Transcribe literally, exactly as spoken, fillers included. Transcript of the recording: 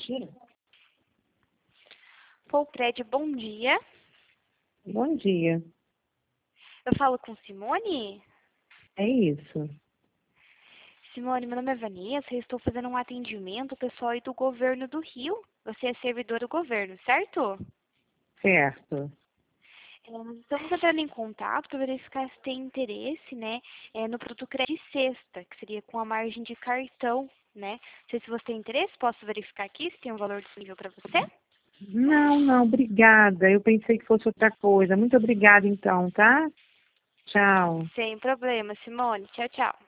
Mentira. Polpred, bom dia. Bom dia. Eu falo com Simone? É isso. Simone, meu nome é Vanessa e estou fazendo um atendimento ao pessoal aí do governo do Rio. Você é servidor do governo, certo? Certo. É, nós estamos entrando em contato para verificar se tem interesse, né, é, no produto crédito sexta, que seria com a margem de cartão, né? Não sei se você tem interesse, posso verificar aqui se tem um valor disponível para você? Não, não, obrigada. Eu pensei que fosse outra coisa. Muito obrigada, então, tá? Tchau. Sem problema, Simone. Tchau, tchau.